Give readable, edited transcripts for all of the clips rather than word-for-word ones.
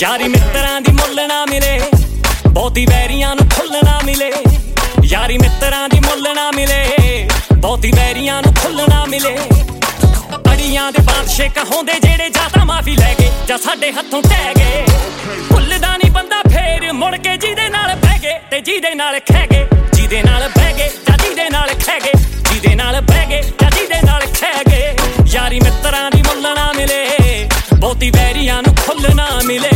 यारी मित्रां दी मुल्ल ना मिले, बहुती वैरियां नूं खुल्ल ना मिले। यारी मित्रां दी मुल्ल ना मिले, बहुती वैरियां नूं खुल्ल ना मिले। अड़ियां दे बादशाह कहोंदे जेड़े जां तां माफी लै गए जां साडे हत्थों टह गए। भुल्लदा नहीं बंदा फेर मुड़ के जिहदे नाल बह गए ते जिहदे नाल खह गए, जिहदे नाल बह गए जां जिहदे नाल खह गए, जिहदे नाल बह गए जां जिहदे नाल खह गए। यारी मित्रां दी मुल्ल ना मिले, बहुती वैरियां नूं खुल्ल ना मिले।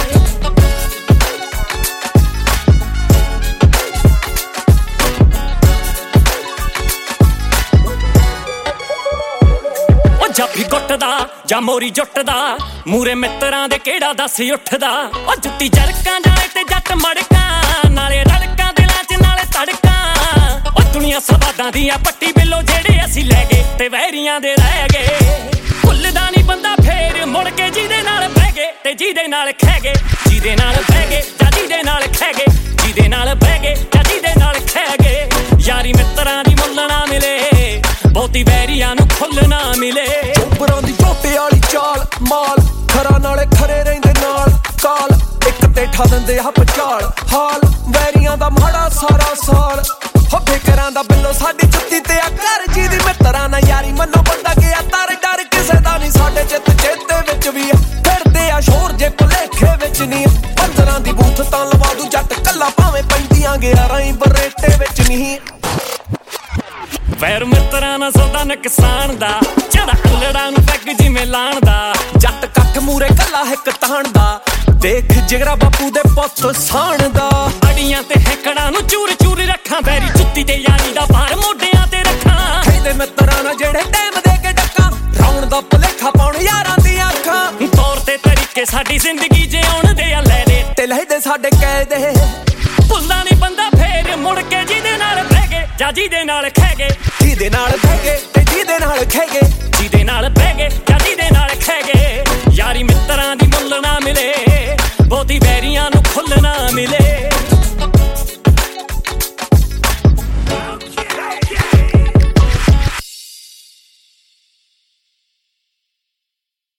जाफी गुट्टदा जां मोरी जुटदा, मूरे मित्रां दे केड़ा दस उठदा। ओ जुत्ती चरकां जाले ते जट मड़कां, नाले रड़कां दिलां च नाले तड़कां। ओ दुनिया सवादां दियां पट्टी बिल्लो जेड़े असीं लै गए ते वैरियां दे रह गए। भुल्लदा नहीं बंदा फेर मुड़ के जिहदे नाल बह गए ते जिहदे नाल खह गए, जिहदे नाल बह गए जां जिहदे नाल खह गए, जिहदे नाल बह गए जां जिहदे नाल खह गए। यारी मित्रां दी मुल्ल ना मिले, बहुती वैरियां नूं खुल्ल ना मिले। चोबरां दी झोटे वाली चाल माल, खरा नाले खरे रहिंदे नाल काल। इक ते ठा दिंदे आ भचाल हाल, वैरियां दा माड़ा सारा साल। हो बेकरां दा बिल्लो साडी जुत्ती ते आ घर जिहदी मित्रां नाल यारी मन्नो बंदा गया तार। डर किसे दा नहीं साडे चित चेते विच भी फिरदे आ शोर जे भुलेखे विच नहीं। 15 दी बूथ तां लवा दू जट कल्ला भावें पैंदियां 11 बरेटे विच नहीं। वैर मित्रां नाल सौदा नुकसान दा, चढ़ा अल्लड़ां नूं पैग जिवें लाण दा। जट कट्ठ मूरे कल्ला हिक ताण दा, देख जिगरा बापू दे पुੱਤ ਸਾਣ ਦਾ। अड़ियां ते हैकड़ां नूं चूर चूर रखां, वैरी जुत्ती ते यारी दा भार मोढियां ते रखां। खैदे मित्रां नाल जेड़े टाइम दे के डक्कां, रौण दा भुलेखा पाउण यारां ਦੀਆਂ ਅੱਖਾਂ। तौर ते तरीके साडी जिंदगी जिउण दे आ ले दे ते लहदे साडे कैदे। भुल्लदा नहीं बंदा फेर मुड़ के जिहदे नाल बह गए जां जिहदे नाल खह गए, जिहदे नाल बह गए ते जिहदे नाल खह गए, जिहदे नाल बह गए जां जिहदे नाल खह गए। यारी मित्रां दी मुल्ल ना मिले, बहुती वैरियां नूं खुल्ल ना मिले।